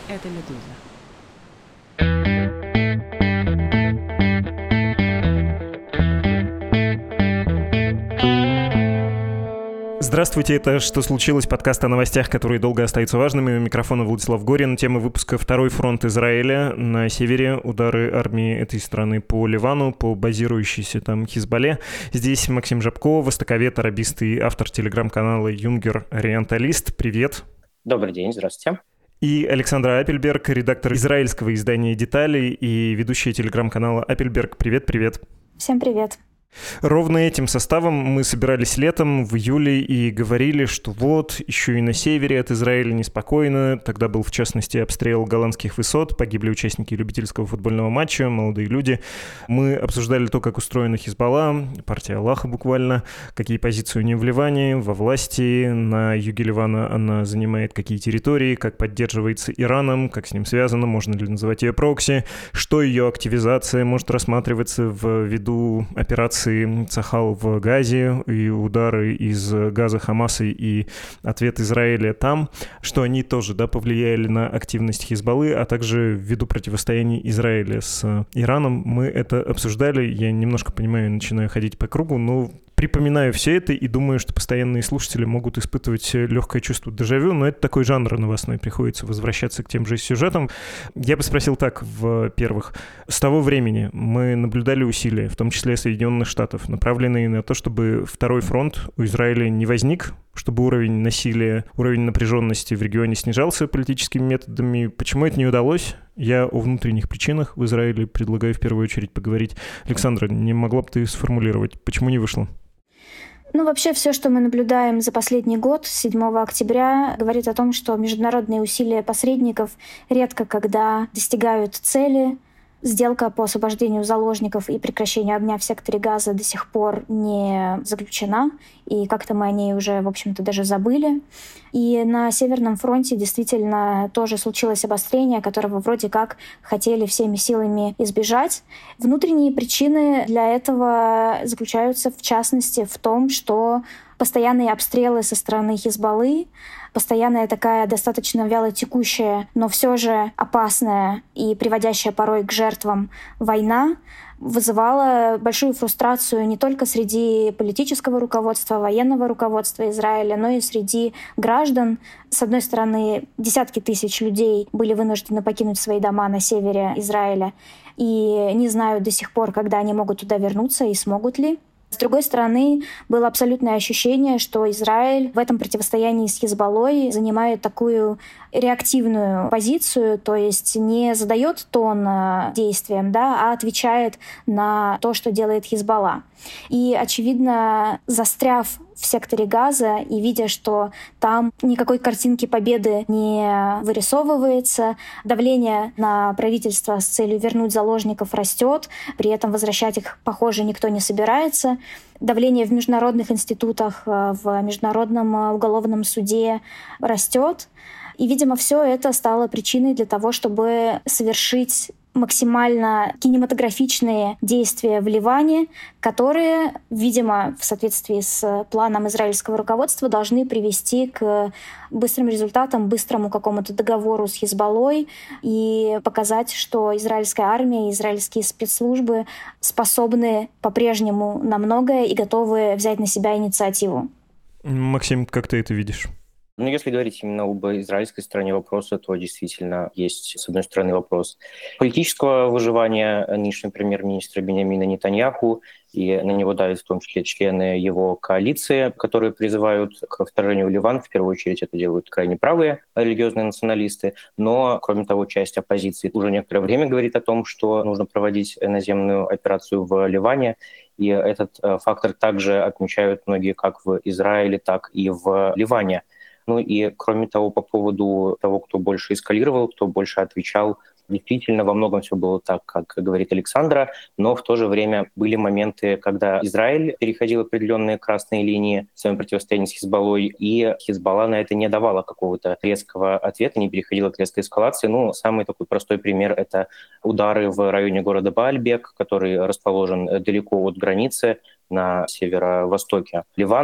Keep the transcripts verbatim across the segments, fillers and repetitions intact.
Это «Медуза». Здравствуйте, это «Что случилось?» Подкаст о новостях, которые долго остаются важными. У микрофона Владислав Горин. Тема выпуска: второй фронт Израиля на севере, удары армии этой страны по Ливану, по базирующейся там Хизбалле. Здесь Максим Жабко, востоковед, арабист и автор телеграм-канала «Юнгер Ориенталист». Привет. Добрый день, здравствуйте. И Александра Апельберг, редактор израильского издания «Детали» и ведущая телеграм-канала «Апельберг». Привет-привет. Всем привет. Ровно этим составом мы собирались летом в июле и говорили, что вот, еще и на севере от Израиля неспокойно. Тогда был, в частности, обстрел голландских высот, погибли участники любительского футбольного матча, молодые люди. Мы обсуждали то, как устроена Хизбалла, партия Аллаха буквально, какие позиции у нее в Ливане, во власти, на юге Ливана она занимает какие территории, как поддерживается Ираном, как с ним связано, можно ли называть ее прокси, что ее активизация может рассматриваться в виду операции Цахал в Газе и удары из Газа Хамаса и ответ Израиля там, что они тоже, да, повлияли на активность Хизбаллы, а также ввиду противостояния Израиля с Ираном. Мы это обсуждали, я немножко понимаю, начинаю ходить по кругу, но припоминаю все это и думаю, что постоянные слушатели могут испытывать легкое чувство дежавю, но это такой жанр новостной, приходится возвращаться к тем же сюжетам. Я бы спросил так, во-первых, с того времени мы наблюдали усилия, в том числе Соединенных Штатов, направленные на то, чтобы второй фронт у Израиля не возник, чтобы уровень насилия, уровень напряженности в регионе снижался политическими методами. Почему это не удалось? Я о внутренних причинах в Израиле предлагаю в первую очередь поговорить. Александра, не могла бы ты сформулировать, почему не вышло? Ну, вообще, все, что мы наблюдаем за последний год, с седьмого октября, говорит о том, что международные усилия посредников редко когда достигают цели. Сделка по освобождению заложников и прекращению огня в секторе Газа до сих пор не заключена, и как-то мы о ней уже, в общем-то, даже забыли. И на Северном фронте действительно тоже случилось обострение, которого вроде как хотели всеми силами избежать. Внутренние причины для этого заключаются, в частности, в том, что постоянные обстрелы со стороны Хизбаллы, постоянная такая достаточно вяло текущая, но все же опасная и приводящая порой к жертвам война вызывала большую фрустрацию не только среди политического руководства, военного руководства Израиля, но и среди граждан. С одной стороны, десятки тысяч людей были вынуждены покинуть свои дома на севере Израиля и не знают до сих пор, когда они могут туда вернуться и смогут ли. С другой стороны, было абсолютное ощущение, что Израиль в этом противостоянии с Хизбаллой занимает такую реактивную позицию, то есть не задает тон действиям, да, а отвечает на то, что делает Хизбалла. И, очевидно, застряв в секторе Газа и видя, что там никакой картинки победы не вырисовывается, давление на правительство с целью вернуть заложников растет, при этом возвращать их, похоже, никто не собирается. Давление в международных институтах, в Международном уголовном суде растет. И, видимо, все это стало причиной для того, чтобы совершить максимально кинематографичные действия в Ливане, которые, видимо, в соответствии с планом израильского руководства, должны привести к быстрым результатам, быстрому какому-то договору с Хизбаллой и показать, что израильская армия и израильские спецслужбы способны по-прежнему на многое и готовы взять на себя инициативу. Максим, как ты это видишь? Ну, если говорить именно об израильской стороне вопроса, то действительно есть, с одной стороны, вопрос политического выживания нынешнего премьер-министра Биньямина Нетаньяху, и на него давят в том числе члены его коалиции, которые призывают к вторжению в Ливан. В первую очередь это делают крайне правые религиозные националисты. Но, кроме того, часть оппозиции уже некоторое время говорит о том, что нужно проводить наземную операцию в Ливане. И этот фактор также отмечают многие как в Израиле, так и в Ливане. Ну и, кроме того, по поводу того, кто больше эскалировал, кто больше отвечал, действительно, во многом все было так, как говорит Александра, но в то же время были моменты, когда Израиль переходил определенные красные линии в своем противостоянии с Хизбаллой, и Хизбалла на это не давала какого-то резкого ответа, не переходила к резкой эскалации. Ну, самый такой простой пример — это удары в районе города Баальбек, который расположен далеко от границы на северо-востоке Ливана.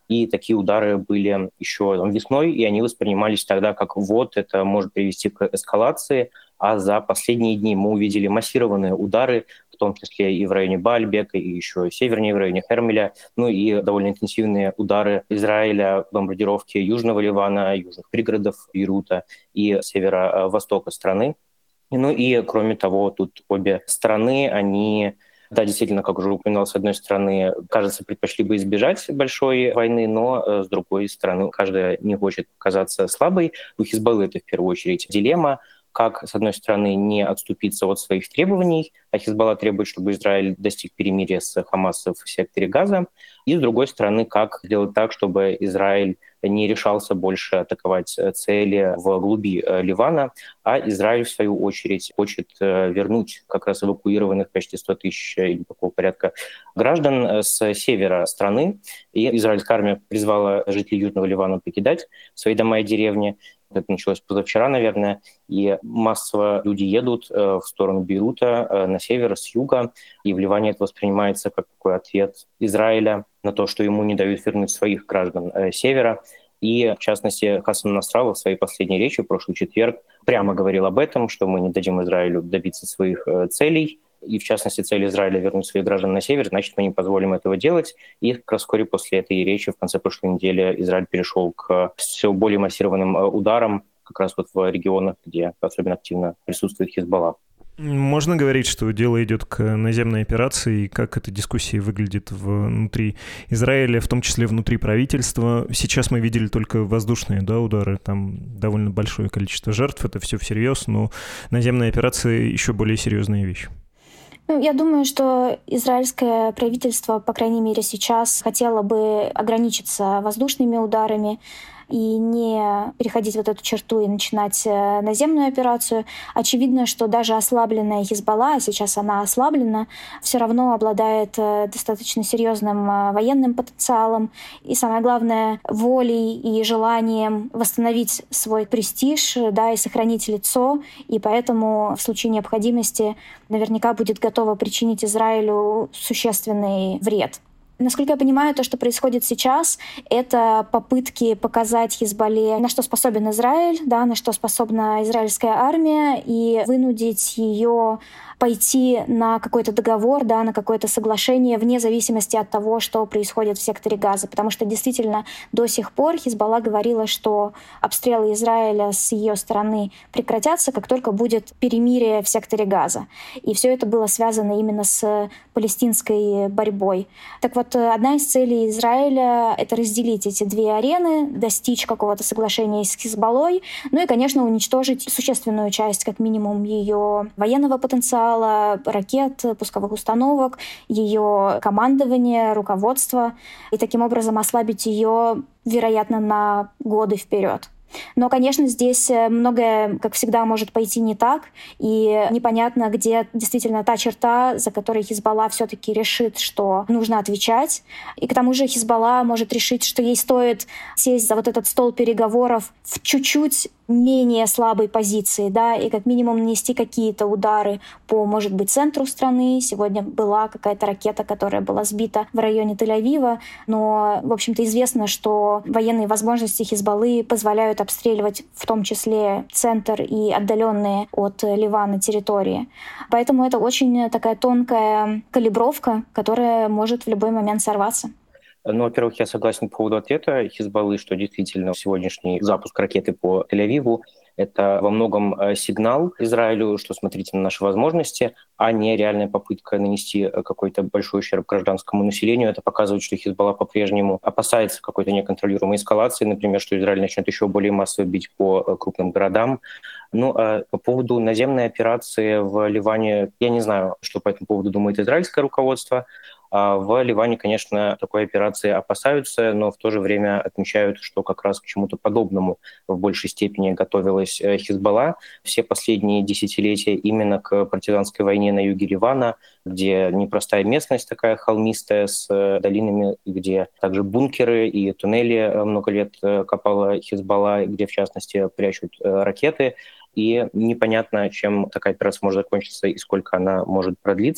И такие удары были еще там, весной, и они воспринимались тогда как вот, это может привести к эскалации. А за последние дни мы увидели массированные удары, в том числе и в районе Баальбека, и еще севернее, в районе Хермеля, ну и довольно интенсивные удары Израиля, бомбардировки Южного Ливана, южных пригородов Бейрута и северо-востока страны. Ну и, кроме того, тут обе страны, они, да, действительно, как уже упоминал, с одной стороны, кажется, предпочли бы избежать большой войны, но с другой стороны, каждая не хочет казаться слабой. У Хизбаллы это в первую очередь дилемма, как, с одной стороны, не отступиться от своих требований, а Хизбалла требует, чтобы Израиль достиг перемирия с Хамасом в секторе Газа, и, с другой стороны, как сделать так, чтобы Израиль не решался больше атаковать цели в глуби Ливана, а Израиль, в свою очередь, хочет вернуть как раз эвакуированных почти сто тысяч или такого порядка граждан с севера страны. И израильская армия призвала жителей Южного Ливана покидать свои дома и деревни. Это началось позавчера, наверное, и массово люди едут э, в сторону Бейрута, э, на север, с юга, и в Ливане это воспринимается как такой ответ Израиля на то, что ему не дают вернуть своих граждан э, севера. И, в частности, Хасан Насралла в своей последней речи в прошлый четверг прямо говорил об этом, что мы не дадим Израилю добиться своих э, целей, и, в частности, цель Израиля вернуть своих граждан на север, значит, мы не позволим этого делать. И как раз вскоре после этой речи в конце прошлой недели Израиль перешел к все более массированным ударам как раз вот в регионах, где особенно активно присутствует Хизбалла. Можно говорить, что дело идет к наземной операции, и как эта дискуссия выглядит внутри Израиля, в том числе внутри правительства. Сейчас мы видели только воздушные, да, удары, там довольно большое количество жертв, это все всерьез, но наземная операция еще более серьезная вещь. Ну, я думаю, что израильское правительство, по крайней мере сейчас, хотело бы ограничиться воздушными ударами и не переходить вот эту черту и начинать наземную операцию. Очевидно, что даже ослабленная Хизбалла, а сейчас она ослаблена, все равно обладает достаточно серьезным военным потенциалом и, самое главное, волей и желанием восстановить свой престиж, да, и сохранить лицо, и поэтому в случае необходимости наверняка будет готова причинить Израилю существенный вред. Насколько я понимаю, то, что происходит сейчас, это попытки показать Хизбалле, на что способен Израиль, да, на что способна израильская армия, и вынудить ее пойти на какой-то договор, да, на какое-то соглашение вне зависимости от того, что происходит в секторе Газа. Потому что действительно до сих пор Хизбалла говорила, что обстрелы Израиля с ее стороны прекратятся, как только будет перемирие в секторе Газа. И все это было связано именно с палестинской борьбой. Так вот, одна из целей Израиля — это разделить эти две арены, достичь какого-то соглашения с Хизбаллой, ну и, конечно, уничтожить существенную часть, как минимум, ее военного потенциала, ракет, пусковых установок, ее командование, руководство, и таким образом ослабить ее, вероятно, на годы вперед. Но, конечно, здесь многое, как всегда, может пойти не так, и непонятно, где действительно та черта, за которой Хизбалла все-таки решит, что нужно отвечать. И к тому же Хизбалла может решить, что ей стоит сесть за вот этот стол переговоров в чуть-чуть менее слабой позиции, да, и как минимум нанести какие-то удары по, может быть, центру страны. Сегодня была какая-то ракета, которая была сбита в районе Тель-Авива, но, в общем-то, известно, что военные возможности Хизбаллы позволяют обстреливать в том числе центр и отдаленные от Ливана территории. Поэтому это очень такая тонкая калибровка, которая может в любой момент сорваться. Ну, во-первых, я согласен по поводу ответа Хизбаллы, что действительно сегодняшний запуск ракеты по Тель-Авиву — это во многом сигнал Израилю, что смотрите на наши возможности, а не реальная попытка нанести какой-то большой ущерб гражданскому населению. Это показывает, что Хизбалла по-прежнему опасается какой-то неконтролируемой эскалации, например, что Израиль начнет еще более массово бить по крупным городам. Ну, а по поводу наземной операции в Ливане, я не знаю, что по этому поводу думает израильское руководство. В Ливане, конечно, такой операции опасаются, но в то же время отмечают, что как раз к чему-то подобному в большей степени готовилась Хизбалла все последние десятилетия именно к партизанской войне на юге Ливана, где непростая местность такая холмистая с долинами, где также бункеры и туннели много лет копала Хизбалла, где, в частности, прячут ракеты. И непонятно, чем такая операция может закончиться и сколько она может продлиться.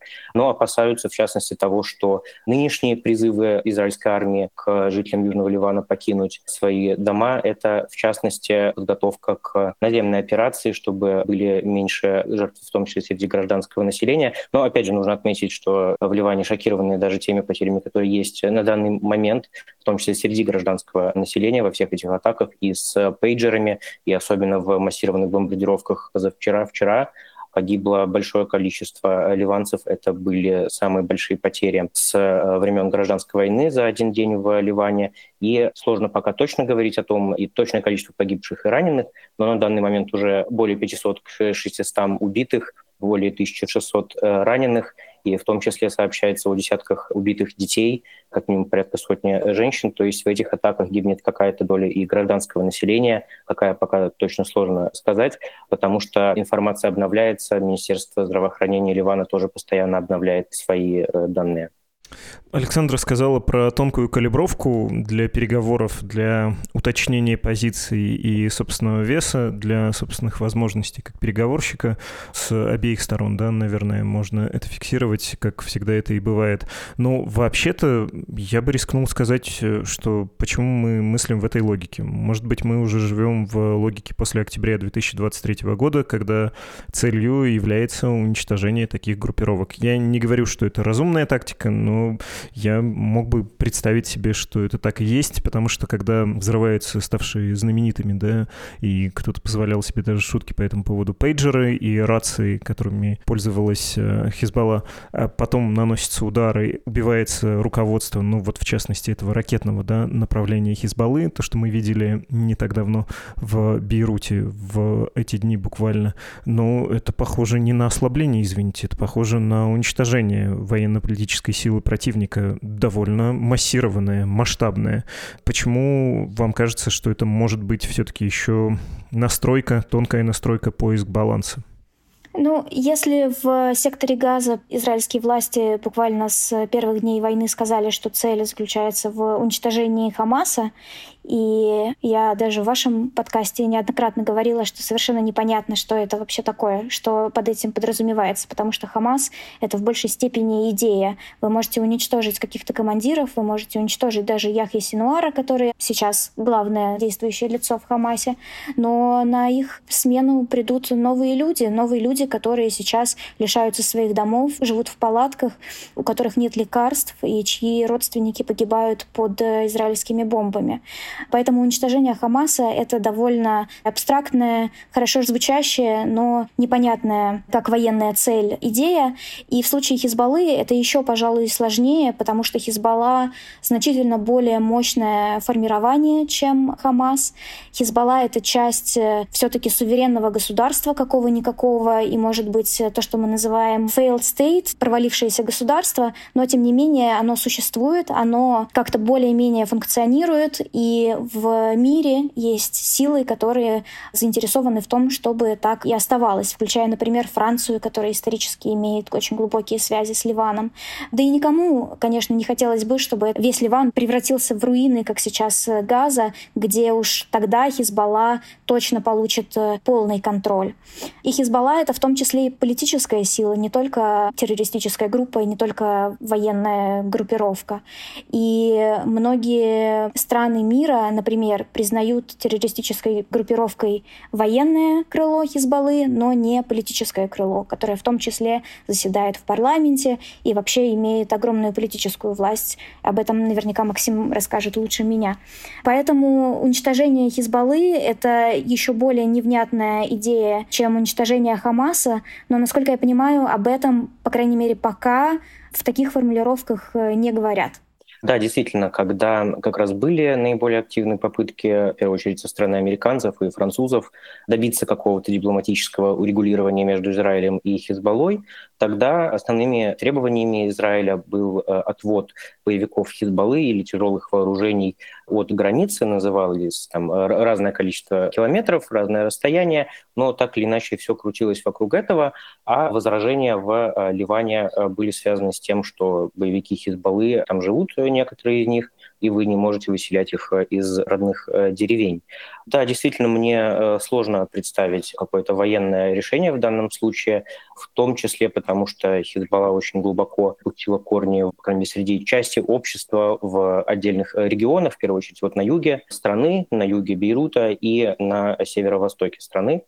но опасаются, в частности, того, что нынешние призывы израильской армии к жителям Южного Ливана покинуть свои дома — это, в частности, подготовка к наземной операции, чтобы были меньше жертв, в том числе среди гражданского населения. Но, опять же, нужно отметить, что в Ливане шокированы даже теми потерями, которые есть на данный момент, в том числе среди гражданского населения во всех этих атаках и с пейджерами, и особенно в массированных бомбардировках позавчера, вчера. Погибло большое количество ливанцев. Это были самые большие потери с времен гражданской войны за один день в Ливане. И сложно пока точно говорить о том, и точное количество погибших и раненых, но на данный момент уже более пятисот к шестистам убитых, более тысяча шестьсот раненых, и в том числе сообщается о десятках убитых детей, как минимум порядка сотни женщин. То есть в этих атаках гибнет какая-то доля и гражданского населения, какая пока точно сложно сказать, потому что информация обновляется, Министерство здравоохранения Ливана тоже постоянно обновляет свои данные. Александра сказала про тонкую калибровку для переговоров, для уточнения позиций и собственного веса, для собственных возможностей как переговорщика с обеих сторон, да, наверное, можно это фиксировать, как всегда это и бывает. Но вообще-то я бы рискнул сказать, что почему мы мыслим в этой логике. Может быть, мы уже живем в логике после октября две тысячи двадцать третьего года, когда целью является уничтожение таких группировок. Я не говорю, что это разумная тактика, но я мог бы представить себе, что это так и есть, потому что когда взрываются ставшие знаменитыми, да, и кто-то позволял себе даже шутки по этому поводу, пейджеры и рации, которыми пользовалась Хизбалла, а потом наносятся удары, убивается руководство, ну вот в частности этого ракетного, да, направления Хизбаллы, то, что мы видели не так давно в Бейруте, в эти дни буквально, но это похоже не на ослабление, извините, это похоже на уничтожение военно-политической силы противника, довольно массированная, масштабная. Почему вам кажется, что это может быть все-таки еще настройка, тонкая настройка, поиск баланса? Ну, если в секторе Газа израильские власти буквально с первых дней войны сказали, что цель заключается в уничтожении Хамаса, и я даже в вашем подкасте неоднократно говорила, что совершенно непонятно, что это вообще такое, что под этим подразумевается, потому что Хамас — это в большей степени идея. Вы можете уничтожить каких-то командиров, вы можете уничтожить даже Яхья Синуара, который сейчас главное действующее лицо в Хамасе, но на их смену придут новые люди, новые люди, которые сейчас лишаются своих домов, живут в палатках, у которых нет лекарств и чьи родственники погибают под израильскими бомбами. Поэтому уничтожение Хамаса — это довольно абстрактная, хорошо звучащая, но непонятная, как военная цель, идея. И в случае Хизбаллы это еще, пожалуй, сложнее, потому что Хизбалла значительно более мощное формирование, чем Хамас. Хизбалла — это часть все-таки суверенного государства какого-никакого, и, может быть, то, что мы называем failed state, провалившееся государство, но, тем не менее, оно существует, оно как-то более-менее функционирует, и в мире есть силы, которые заинтересованы в том, чтобы так и оставалось, включая, например, Францию, которая исторически имеет очень глубокие связи с Ливаном. Да и никому, конечно, не хотелось бы, чтобы весь Ливан превратился в руины, как сейчас Газа, где уж тогда Хизбалла точно получит полный контроль. И Хизбалла — это в том числе и политическая сила, не только террористическая группа и не только военная группировка. И многие страны мира, например, признают террористической группировкой военное крыло Хизбаллы, но не политическое крыло, которое в том числе заседает в парламенте и вообще имеет огромную политическую власть. Об этом наверняка Максим расскажет лучше меня. Поэтому уничтожение Хизбаллы — это еще более невнятная идея, чем уничтожение Хамаса, но, насколько я понимаю, об этом, по крайней мере, пока в таких формулировках не говорят. Да, действительно, когда как раз были наиболее активные попытки, в первую очередь со стороны американцев и французов, добиться какого-то дипломатического урегулирования между Израилем и Хизбаллой, тогда основными требованиями Израиля был отвод боевиков Хизбаллы или тяжелых вооружений от границы, называлось там разное количество километров, разное расстояние, но так или иначе все крутилось вокруг этого, а возражения в Ливане были связаны с тем, что боевики Хизбаллы там живут, некоторые из них, и вы не можете выселять их из родных деревень. Да, действительно, мне сложно представить какое-то военное решение в данном случае, в том числе потому, что Хизбалла очень глубоко пустила корни, по крайней мере, среди части общества в отдельных регионах, в первую очередь вот на юге страны, на юге Бейрута и на северо-востоке страны.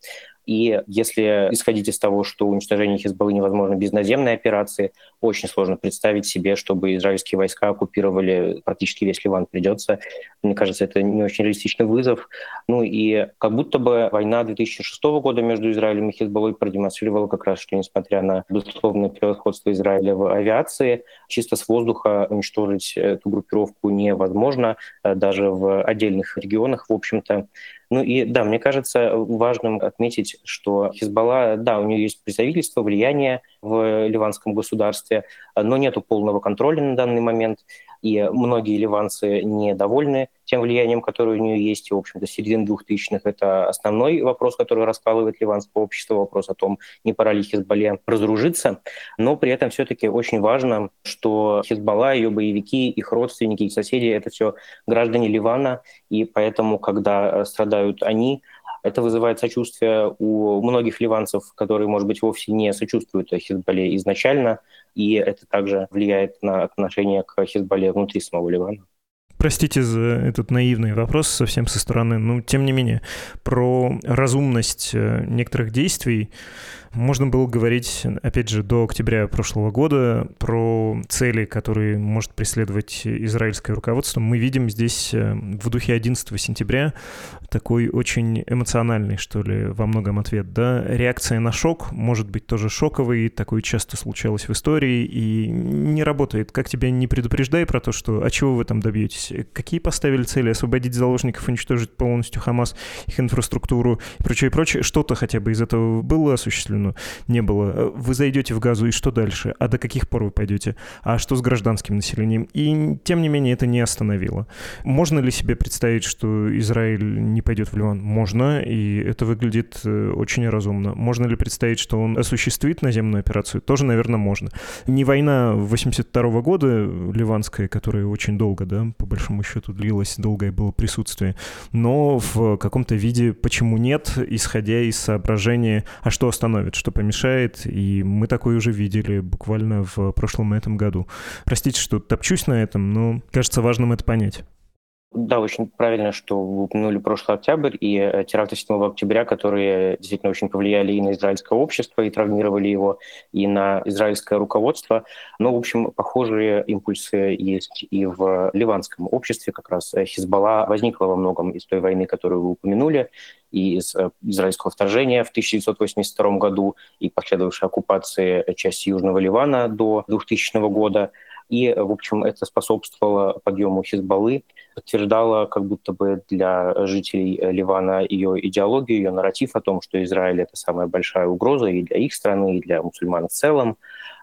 И если исходить из того, что уничтожение Хизбаллы невозможно без наземной операции, очень сложно представить себе, чтобы израильские войска оккупировали практически весь Ливан. Придется. Мне кажется, это не очень реалистичный вызов. Ну и как будто бы война две тысячи шестого года между Израилем и Хизбаллой продемонстрировала как раз, что несмотря на безусловное превосходство Израиля в авиации, чисто с воздуха уничтожить эту группировку невозможно, даже в отдельных регионах, в общем-то. Ну и да, мне кажется важным отметить, что Хизбалла, да, у нее есть представительство, влияние в ливанском государстве, но нету полного контроля на данный момент. И многие ливанцы недовольны тем влиянием, которое у нее есть. И, в общем-то, с середины двухтысячных это основной вопрос, который раскалывает ливанское общество, вопрос о том, не пора ли Хизбалле разоружиться. Но при этом все-таки очень важно, что Хизбалла, ее боевики, их родственники, их соседи — это все граждане Ливана. И поэтому, когда страдают они, это вызывает сочувствие у многих ливанцев, которые, может быть, вовсе не сочувствуют Хизбалле изначально, и это также влияет на отношение к Хизбалле внутри самого Ливана. Простите за этот наивный вопрос совсем со стороны, но тем не менее, про разумность некоторых действий можно было говорить, опять же, до октября прошлого года, про цели, которые может преследовать израильское руководство. Мы видим здесь в духе одиннадцатого сентября такой очень эмоциональный, что ли, во многом ответ. Да? Реакция на шок может быть тоже шоковой, такое часто случалось в истории, и не работает. Как тебя не предупреждай про то, что, а чего вы там добьетесь? Какие поставили цели? Освободить заложников, уничтожить полностью Хамас, их инфраструктуру и прочее, и прочее. Что-то хотя бы из этого было осуществлено? Не было. Вы зайдете в Газу, и что дальше? А до каких пор вы пойдете? А что с гражданским населением? И тем не менее это не остановило. Можно ли себе представить, что Израиль не пойдет в Ливан? Можно, и это выглядит очень разумно. Можно ли представить, что он осуществит наземную операцию? Тоже, наверное, можно. Не война восемьдесят второго года ливанская, которая очень долго, да, по большому счету длилась, долгое было присутствие, но в каком-то виде почему нет, исходя из соображения, а что остановит, что помешает, и мы такое уже видели буквально в прошлом и этом году. Простите, что топчусь на этом, но кажется важным это понять. Да, очень правильно, что вы упомянули прошлый октябрь и теракты седьмого октября, которые действительно очень повлияли и на израильское общество, и травмировали его, и на израильское руководство. Но, в общем, похожие импульсы есть и в ливанском обществе. Как раз Хизбалла возникла во многом из той войны, которую вы упомянули, и из израильского вторжения в тысяча девятьсот восемьдесят втором году, и последовавшей оккупации части Южного Ливана до двухтысячного года. И, в общем, это способствовало подъему Хизбаллы, подтверждало как будто бы для жителей Ливана ее идеологию, ее нарратив о том, что Израиль — это самая большая угроза и для их страны, и для мусульман в целом.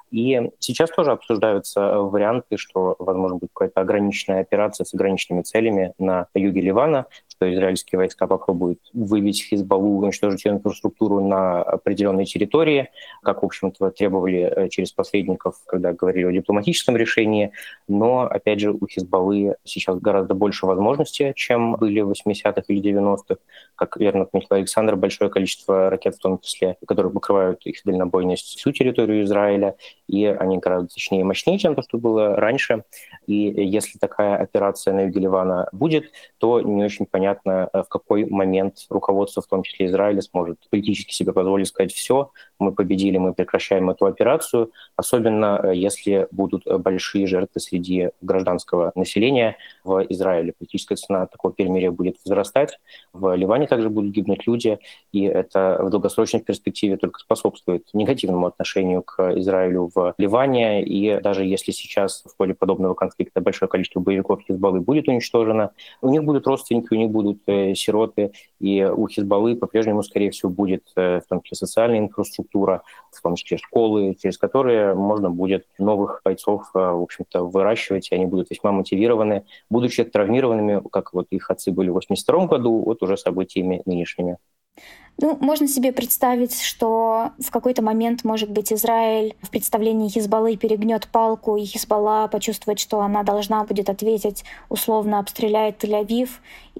И сейчас тоже обсуждаются варианты, что, возможно, будет какая-то ограниченная операция с ограниченными целями на юге Ливана, что израильские войска попробуют выбить Хизбаллу, уничтожить ее инфраструктуру на определенной территории, как, в общем-то, требовали через посредников, когда говорили о дипломатическом решении. Но, опять же, у Хизбаллы сейчас гораздо больше возможностей, чем были в восьмидесятых или девяностых. Как верно отметил Александр, большое количество ракет, в том числе, которые покрывают их дальнобойность, всю территорию Израиля, и они гораздо точнее и мощнее, чем то, что было раньше. И если такая операция на юге Ливана будет, то не очень понятно, в какой момент руководство, в том числе Израиля, сможет политически себе позволить сказать: все, мы победили, мы прекращаем эту операцию, особенно если будут большие жертвы среди гражданского населения в Израиле. Политическая цена такого перемирия будет возрастать, в Ливане также будут гибнуть люди, и это в долгосрочной перспективе только способствует негативному отношению к Израилю в Ливане. И даже если сейчас в ходе подобного конфликта большое количество боевиков Хизбаллы будет уничтожено, у них будут родственники, у них будут э, сироты, и у Хизбаллы по-прежнему, скорее всего, будет э, в том числе социальная инфраструктура, в том числе школы, через которые можно будет новых бойцов, э, в общем-то, выращивать, и они будут весьма мотивированы, будучи травмированными, как вот их отцы были в восемьдесят втором году, вот уже событиями нынешними. Ну, можно себе представить, что в какой-то момент, может быть, Израиль в представлении Хизбаллы перегнет палку, и Хизбалла почувствует, что она должна будет ответить, условно обстреляет Тель-Авив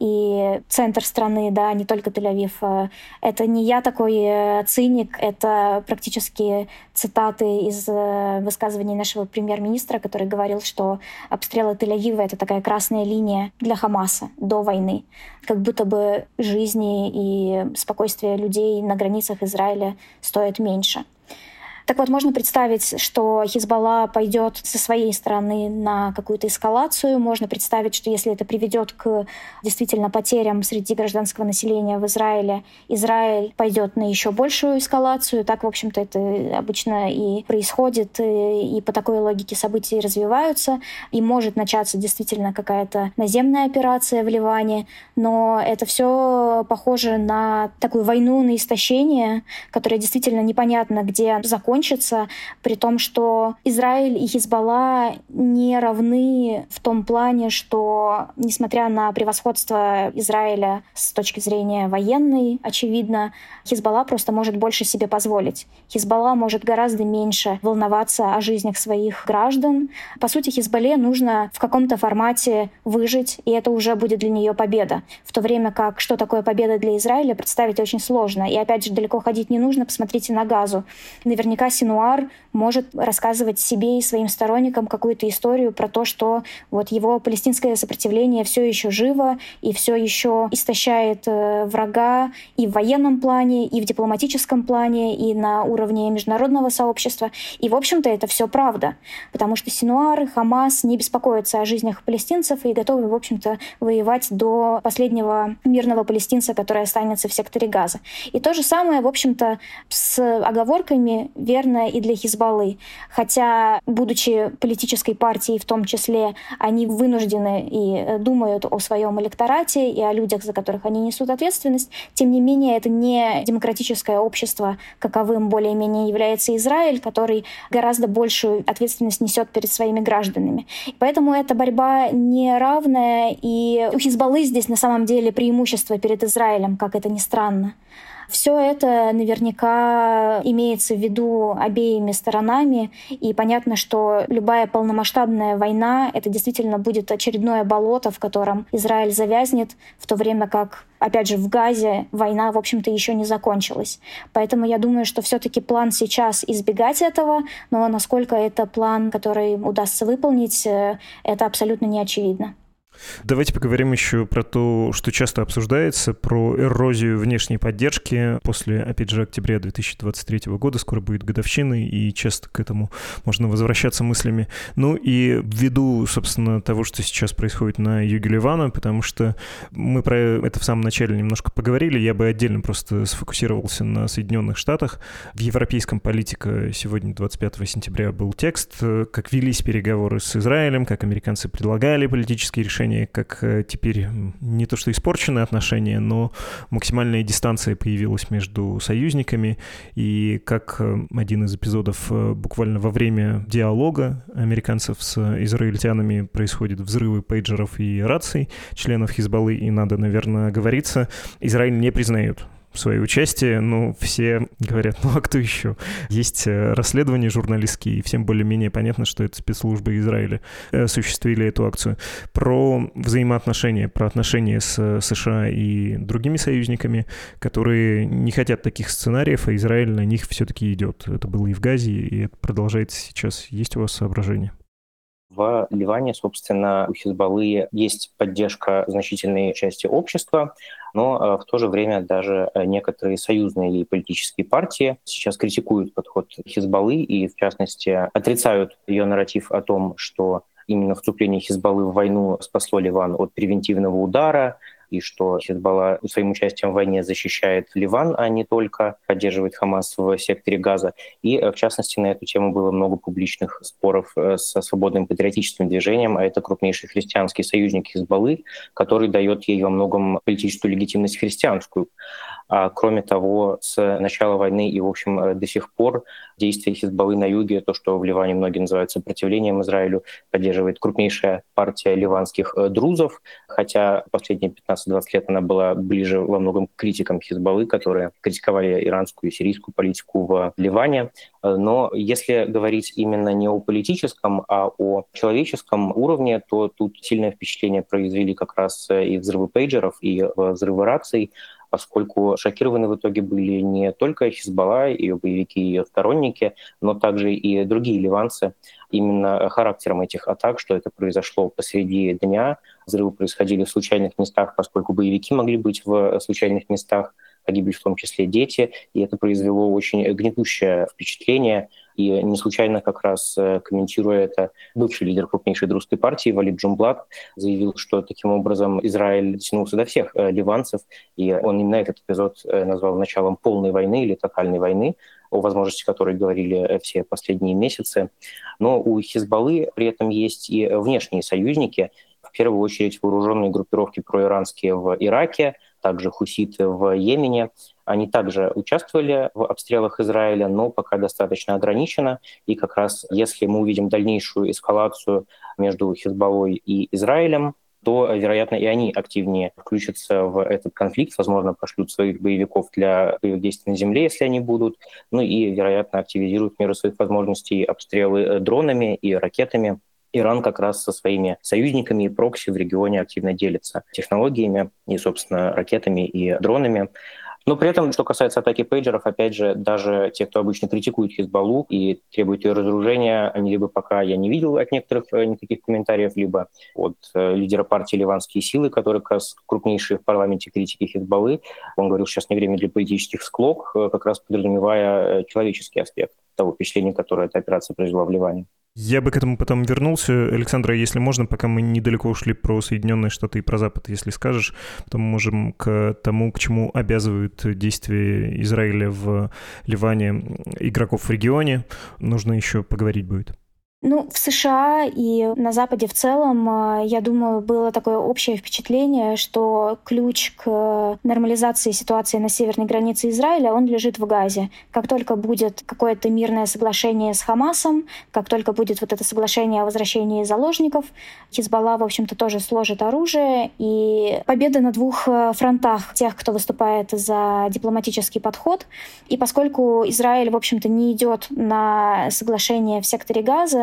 и центр страны, да, не только Тель-Авив. Это не я такой циник, это практически цитаты из высказываний нашего премьер-министра, который говорил, что обстрелы Тель-Авива — это такая красная линия для Хамаса до войны. Как будто бы жизни и спокойствие людей на границах Израиля стоит меньше. Так вот, можно представить, что Хизбалла пойдет со своей стороны на какую-то эскалацию. Можно представить, что если это приведет к действительно потерям среди гражданского населения в Израиле, Израиль пойдет на еще большую эскалацию. Так, в общем-то, это обычно и происходит, и, и по такой логике событий развиваются. И может начаться действительно какая-то наземная операция в Ливане, но это все похоже на такую войну на истощение, которая действительно непонятно, где закончится, при том, что Израиль и Хизбалла не равны в том плане, что, несмотря на превосходство Израиля с точки зрения военной, очевидно, Хизбалла просто может больше себе позволить. Хизбалла может гораздо меньше волноваться о жизнях своих граждан. По сути, Хизбалле нужно в каком-то формате выжить, и это уже будет для нее победа. В то время как, что такое победа для Израиля, представить очень сложно. И опять же, далеко ходить не нужно, посмотрите на Газу. Наверняка Синуар может рассказывать себе и своим сторонникам какую-то историю про то, что вот его палестинское сопротивление все еще живо и все еще истощает врага и в военном плане, и в дипломатическом плане, и на уровне международного сообщества. И, в общем-то, это все правда, потому что Синуар и Хамас не беспокоятся о жизнях палестинцев и готовы, в общем-то, воевать до последнего мирного палестинца, который останется в секторе Газа. И то же самое, в общем-то, с оговорками верно и для Хизбаллы. Хотя, будучи политической партией в том числе, они вынуждены и думают о своем электорате и о людях, за которых они несут ответственность, тем не менее, это не демократическое общество, каковым более-менее является Израиль, который гораздо большую ответственность несет перед своими гражданами. Поэтому эта борьба неравная, и у Хизбаллы здесь на самом деле преимущество перед Израилем, как это ни странно. Все это наверняка имеется в виду обеими сторонами, и понятно, что любая полномасштабная война — это действительно будет очередное болото, в котором Израиль завязнет, в то время как, опять же, в Газе война, в общем-то, еще не закончилась. Поэтому я думаю, что все-таки план сейчас избегать этого, но насколько это план, который удастся выполнить, это абсолютно не очевидно. Давайте поговорим еще про то, что часто обсуждается, про эрозию внешней поддержки после, опять же, октября две тысячи двадцать третьего года. Скоро будет годовщина, и часто к этому можно возвращаться мыслями. Ну и ввиду, собственно, того, что сейчас происходит на юге Ливана, потому что мы про это в самом начале немножко поговорили, я бы отдельно просто сфокусировался на Соединенных Штатах. В европейском «Политико» сегодня, двадцать пятого сентября, был текст, как велись переговоры с Израилем, как американцы предлагали политические решения, как теперь не то что испорченные отношения, но максимальная дистанция появилась между союзниками, и как один из эпизодов буквально во время диалога американцев с израильтянами происходят взрывы пейджеров и раций членов Хизбаллы, и надо, наверное, оговориться, Израиль не признает свое участие, но все говорят, ну а кто еще? Есть расследования журналистские, и всем более-менее понятно, что это спецслужбы Израиля осуществили эту акцию. Про взаимоотношения, про отношения с США и другими союзниками, которые не хотят таких сценариев, а Израиль на них все-таки идет. Это было и в Газе, и это продолжается сейчас. Есть у вас соображения? В Ливане, собственно, у Хизбаллы есть поддержка значительной части общества, но в то же время даже некоторые союзные и политические партии сейчас критикуют подход Хизбаллы и, в частности, отрицают ее нарратив о том, что именно вступление Хизбаллы в войну спасло Ливан от превентивного удара, и что Хизбалла своим участием в войне защищает Ливан, а не только поддерживает Хамас в секторе Газа. И, в частности, на эту тему было много публичных споров со свободным патриотическим движением, а это крупнейший христианский союзник Хизбаллы, который дает ей во многом политическую легитимность христианскую. А кроме того, с начала войны и, в общем, до сих пор действия Хизбаллы на юге, то, что в Ливане многие называют сопротивлением Израилю, поддерживает крупнейшая партия ливанских друзов, хотя последние пятнадцать пятнадцать-двадцать лет она была ближе во многом к критикам Хизбаллы, которые критиковали иранскую и сирийскую политику в Ливане. Но если говорить именно не о политическом, а о человеческом уровне, то тут сильное впечатление произвели как раз и взрывы пейджеров, и взрывы раций, поскольку шокированы в итоге были не только Хизбалла, ее боевики и ее сторонники, но также и другие ливанцы. Именно характером этих атак, что это произошло посреди дня, взрывы происходили в случайных местах, поскольку боевики могли быть в случайных местах, погибли в том числе дети, и это произвело очень гнетущее впечатление. И не случайно, как раз комментируя это, бывший лидер крупнейшей друзской партии Валид Джумблад заявил, что таким образом Израиль дотянулся до всех ливанцев, и он именно этот эпизод назвал началом полной войны или тотальной войны, о возможности которой говорили все последние месяцы. Но у Хизбаллы при этом есть и внешние союзники, в первую очередь вооруженные группировки проиранские в Ираке, также хуситы в Йемене. Они также участвовали в обстрелах Израиля, но пока достаточно ограниченно. И как раз если мы увидим дальнейшую эскалацию между Хизбаллой и Израилем, то, вероятно, и они активнее включатся в этот конфликт, возможно, пошлют своих боевиков для боевых действий на земле, если они будут, ну и, вероятно, активизируют в меру своих возможностей обстрелы дронами и ракетами. Иран как раз со своими союзниками и прокси в регионе активно делится технологиями и, собственно, ракетами и дронами. Но при этом, что касается атаки пейджеров, опять же, даже те, кто обычно критикует Хизбаллу и требует ее разоружения, они либо пока я не видел от некоторых никаких комментариев, либо от э, лидера партии «Ливанские силы», который как раз крупнейший в парламенте критики Хизбаллы. Он говорил, что сейчас не время для политических склок, как раз подразумевая человеческий аспект того впечатления, которое эта операция произвела в Ливане. Я бы к этому потом вернулся. Александра, если можно, пока мы недалеко ушли про Соединенные Штаты и про Запад, если скажешь, потом мы можем к тому, к чему обязывают действия Израиля в Ливане игроков в регионе, нужно еще поговорить будет. Ну, в США и на Западе в целом, я думаю, было такое общее впечатление, что ключ к нормализации ситуации на северной границе Израиля, он лежит в Газе. Как только будет какое-то мирное соглашение с Хамасом, как только будет вот это соглашение о возвращении заложников, Хизбалла, в общем-то, тоже сложит оружие, и победа на двух фронтах тех, кто выступает за дипломатический подход. И поскольку Израиль, в общем-то, не идет на соглашение в секторе Газа,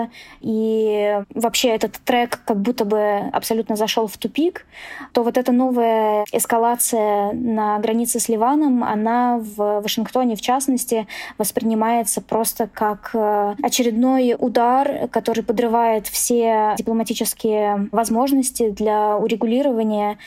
и вообще этот трек как будто бы абсолютно зашел в тупик, то вот эта новая эскалация на границе с Ливаном, она в Вашингтоне, в частности, воспринимается просто как очередной удар, который подрывает все дипломатические возможности для урегулирования.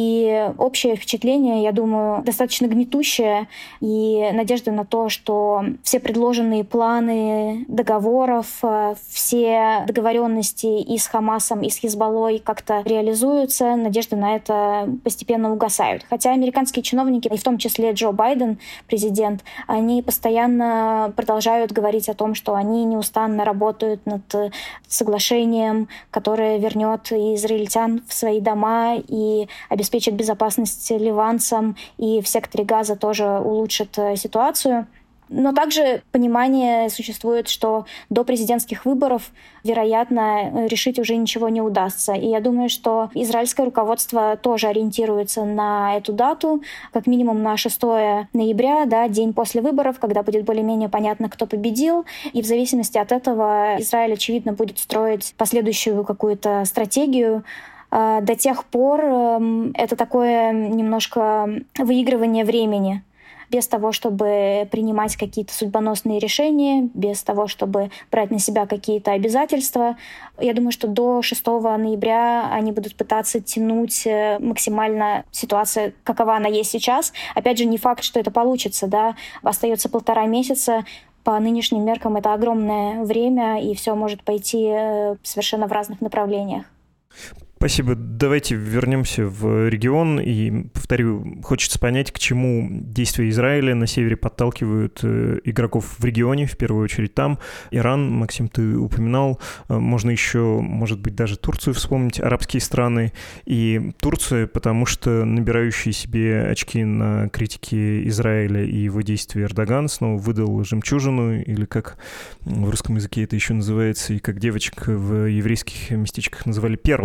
И общее впечатление, я думаю, достаточно гнетущее, и надежда на то, что все предложенные планы договоров, все все договоренности и с Хамасом, и с Хизбаллой как-то реализуются, надежды на это постепенно угасают. Хотя американские чиновники, и в том числе Джо Байден, президент, они постоянно продолжают говорить о том, что они неустанно работают над соглашением, которое вернет израильтян в свои дома и обеспечит безопасность ливанцам, и в секторе Газа тоже улучшит ситуацию. Но также понимание существует, что до президентских выборов, вероятно, решить уже ничего не удастся. И я думаю, что израильское руководство тоже ориентируется на эту дату, как минимум на шестое ноября, да, день после выборов, когда будет более-менее понятно, кто победил. И в зависимости от этого Израиль, очевидно, будет строить последующую какую-то стратегию. До тех пор это такое немножко выигрывание времени, без того, чтобы принимать какие-то судьбоносные решения, без того, чтобы брать на себя какие-то обязательства. Я думаю, что до шестого ноября они будут пытаться тянуть максимально ситуацию, какова она есть сейчас. Опять же, не факт, что это получится, да. Остается полтора месяца. По нынешним меркам это огромное время, и все может пойти совершенно в разных направлениях. Спасибо. Давайте вернемся в регион. И, повторю, хочется понять, к чему действия Израиля на севере подталкивают игроков в регионе, в первую очередь там. Иран, Максим, ты упоминал. Можно еще, может быть, даже Турцию вспомнить, арабские страны. И Турция, потому что набирающий себе очки на критике Израиля и его действий Эрдоган снова выдал жемчужину, или как в русском языке это еще называется, и как девочек в еврейских местечках называли перл.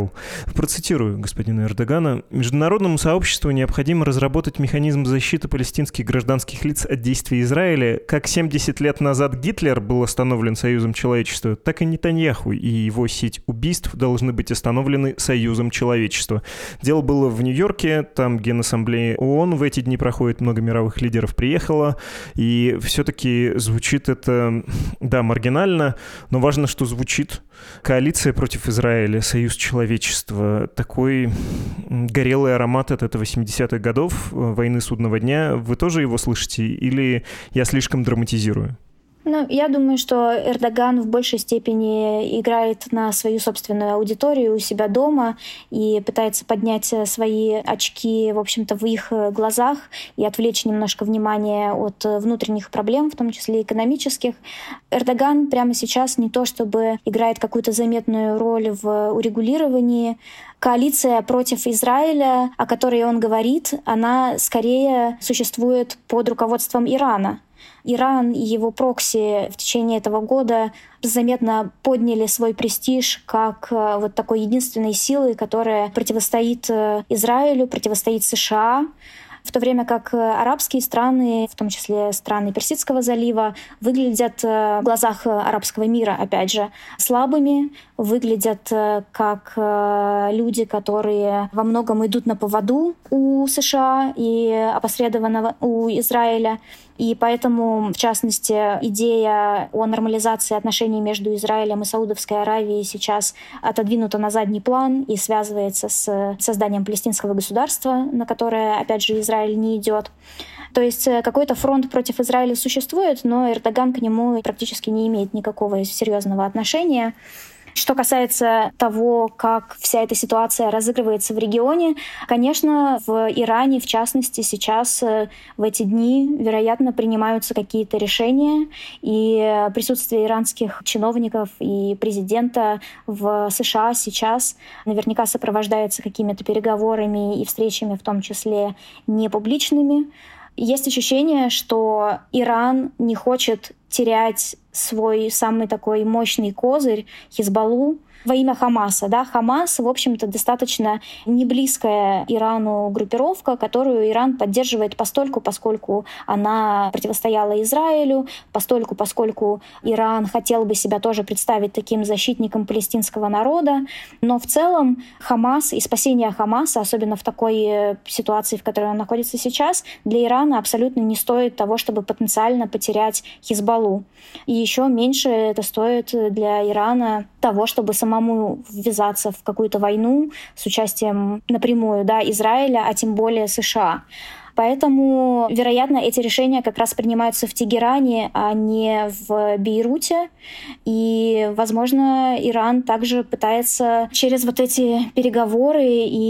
Процитирую господина Эрдогана. «Международному сообществу необходимо разработать механизм защиты палестинских гражданских лиц от действий Израиля. Как семьдесят лет назад Гитлер был остановлен Союзом человечества, так и Нетаньяху и его сеть убийств должны быть остановлены Союзом человечества». Дело было в Нью-Йорке, там Генассамблея ООН в эти дни проходит, много мировых лидеров приехало, и все-таки звучит это, да, маргинально, но важно, что звучит. Коалиция против Израиля, Союз человечества, такой горелый аромат от этого семидесятых годов, войны судного дня. Вы тоже его слышите или я слишком драматизирую? Ну, я думаю, что Эрдоган в большей степени играет на свою собственную аудиторию у себя дома и пытается поднять свои очки, в общем-то, в их глазах и отвлечь немножко внимание от внутренних проблем, в том числе экономических. Эрдоган прямо сейчас не то чтобы играет какую-то заметную роль в урегулировании. Коалиция против Израиля, о которой он говорит, она скорее существует под руководством Ирана. Иран и его прокси в течение этого года заметно подняли свой престиж как вот такой единственной силы, которая противостоит Израилю, противостоит США, в то время как арабские страны, в том числе страны Персидского залива, выглядят в глазах арабского мира, опять же, слабыми, выглядят как люди, которые во многом идут на поводу у США и опосредованно у Израиля. И поэтому, в частности, идея о нормализации отношений между Израилем и Саудовской Аравией сейчас отодвинута на задний план и связывается с созданием палестинского государства, на которое, опять же, Израиль не идет. То есть какой-то фронт против Израиля существует, но Эрдоган к нему практически не имеет никакого серьезного отношения. Что касается того, как вся эта ситуация разыгрывается в регионе, конечно, в Иране, в частности, сейчас в эти дни, вероятно, принимаются какие-то решения, и присутствие иранских чиновников и президента в США сейчас наверняка сопровождается какими-то переговорами и встречами, в том числе непубличными. Есть ощущение, что Иран не хочет терять свой самый такой мощный козырь Хизбаллу во имя Хамаса. Да? Хамас, в общем-то, достаточно неблизкая Ирану группировка, которую Иран поддерживает постольку, поскольку она противостояла Израилю, постольку, поскольку Иран хотел бы себя тоже представить таким защитником палестинского народа. Но в целом Хамас и спасение Хамаса, особенно в такой ситуации, в которой он находится сейчас, для Ирана абсолютно не стоит того, чтобы потенциально потерять Хизбаллу. И еще меньше это стоит для Ирана того, чтобы самому ввязаться в какую-то войну с участием напрямую, да, Израиля, а тем более США. Поэтому, вероятно, эти решения как раз принимаются в Тегеране, а не в Бейруте. И, возможно, Иран также пытается через вот эти переговоры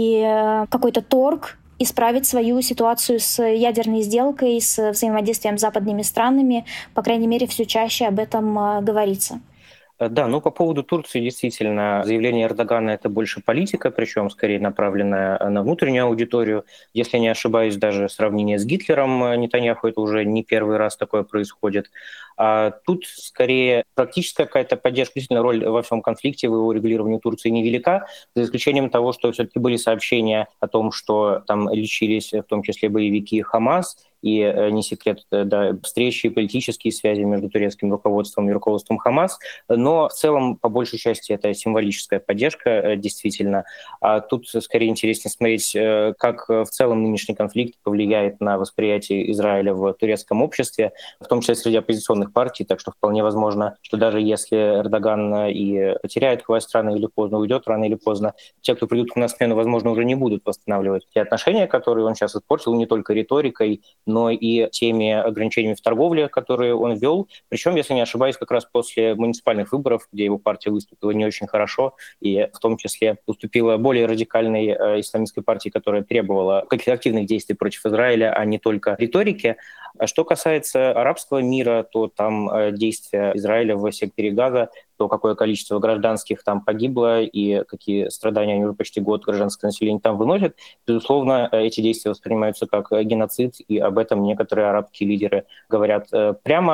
и какой-то торг исправить свою ситуацию с ядерной сделкой, с взаимодействием с западными странами. По крайней мере, все чаще об этом говорится. Да, ну по поводу Турции, действительно, заявление Эрдогана — это больше политика, причем скорее направленная на внутреннюю аудиторию. Если не ошибаюсь, даже сравнение с Гитлером Нетаньяху — это уже не первый раз такое происходит. А тут скорее практическая какая-то поддержка, действительно, роль во всем конфликте, в его регулировании Турции невелика, за исключением того, что все-таки были сообщения о том, что там лечились в том числе боевики Хамас, и не секрет, да, встречи и политические связи между турецким руководством и руководством Хамас, но в целом, по большей части, это символическая поддержка, действительно. А тут скорее интереснее смотреть, как в целом нынешний конфликт повлияет на восприятие Израиля в турецком обществе, в том числе среди оппозиционных партий, так что вполне возможно, что даже если Эрдоган и потеряет власть рано или поздно, уйдет рано или поздно, те, кто придут на смену, возможно, уже не будут восстанавливать те отношения, которые он сейчас испортил, не только риторикой, но и теми ограничениями в торговле, которые он ввел. Причем, если не ошибаюсь, как раз после муниципальных выборов, где его партия выступила не очень хорошо, и в том числе уступила более радикальной э, исламистской партии, которая требовала каких-то активных действий против Израиля, а не только риторики. А что касается арабского мира, то там э, действия Израиля в секторе Газа, то какое количество гражданских там погибло и какие страдания они уже почти год гражданское население там выносят. Безусловно, эти действия воспринимаются как геноцид, и об этом некоторые арабские лидеры говорят прямо.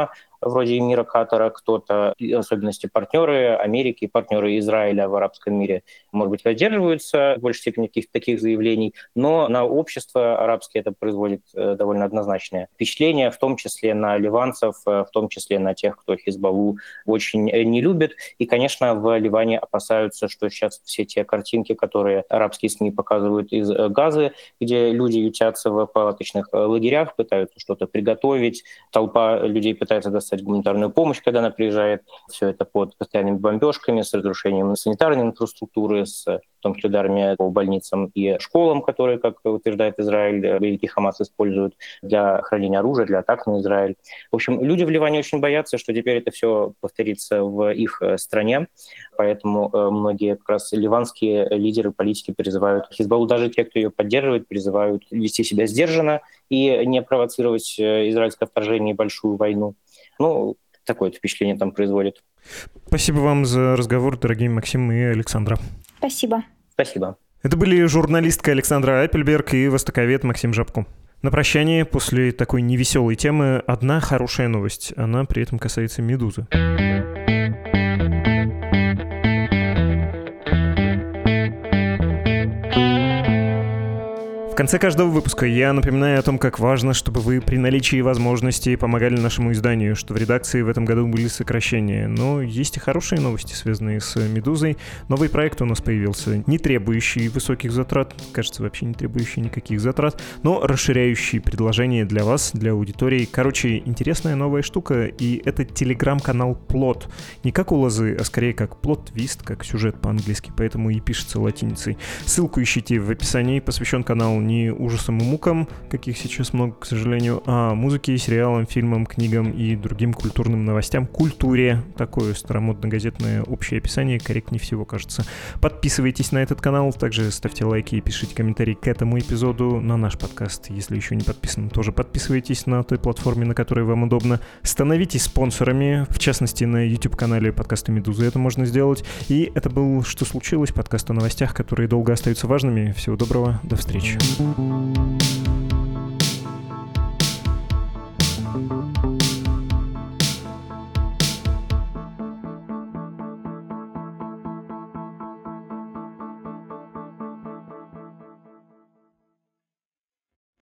вроде эмира Катара, кто-то, в особенности партнеры Америки, партнеры Израиля в арабском мире, может быть, воздерживаются в большей степени каких-то таких заявлений, но на общество арабское это производит довольно однозначное впечатление, в том числе на ливанцев, в том числе на тех, кто Хизбаллу очень не любит. И, конечно, в Ливане опасаются, что сейчас все те картинки, которые арабские СМИ показывают из Газы, где люди ютятся в палаточных лагерях, пытаются что-то приготовить, толпа людей пытается достать гуманитарную помощь, когда она приезжает. Все это под постоянными бомбежками, с разрушением санитарной инфраструктуры, с в том числе ударами по больницам и школам, которые, как утверждает Израиль, боевики Хамас используют для хранения оружия, для атак на Израиль. В общем, люди в Ливане очень боятся, что теперь это все повторится в их стране, поэтому многие как раз ливанские лидеры, политики призывают Хизбаллу, даже те, кто ее поддерживает, призывают вести себя сдержанно и не провоцировать израильское вторжение и большую войну. Ну, такое впечатление там производит. Спасибо вам за разговор, дорогие Максим и Александра. Спасибо. Спасибо. Это были журналистка Александра Апельберг и востоковед Максим Жабко. На прощание, после такой невеселой темы, одна хорошая новость. Она при этом касается «Медузы». В конце каждого выпуска я напоминаю о том, как важно, чтобы вы при наличии возможности помогали нашему изданию, что в редакции в этом году были сокращения. Но есть и хорошие новости, связанные с «Медузой». Новый проект у нас появился, не требующий высоких затрат, кажется, вообще не требующий никаких затрат, но расширяющий предложения для вас, для аудитории. Короче, интересная новая штука, и это телеграм-канал «Плот». Не как у Лозы, а скорее как плот-твист, как сюжет по-английски, поэтому и пишется латиницей. Ссылку ищите в описании, посвящен канал не ужасам и мукам, каких сейчас много, к сожалению, а музыке, сериалам, фильмам, книгам и другим культурным новостям, культуре. Такое старомодно-газетное общее описание, корректнее всего, кажется. Подписывайтесь на этот канал, также ставьте лайки и пишите комментарии к этому эпизоду, на наш подкаст, если еще не подписаны, тоже подписывайтесь на той платформе, на которой вам удобно. Становитесь спонсорами, в частности, на YouTube-канале подкаста «Медузы» это можно сделать. И это был «Что случилось?» подкаст о новостях, которые долго остаются важными. Всего доброго, до встречи. Thank you.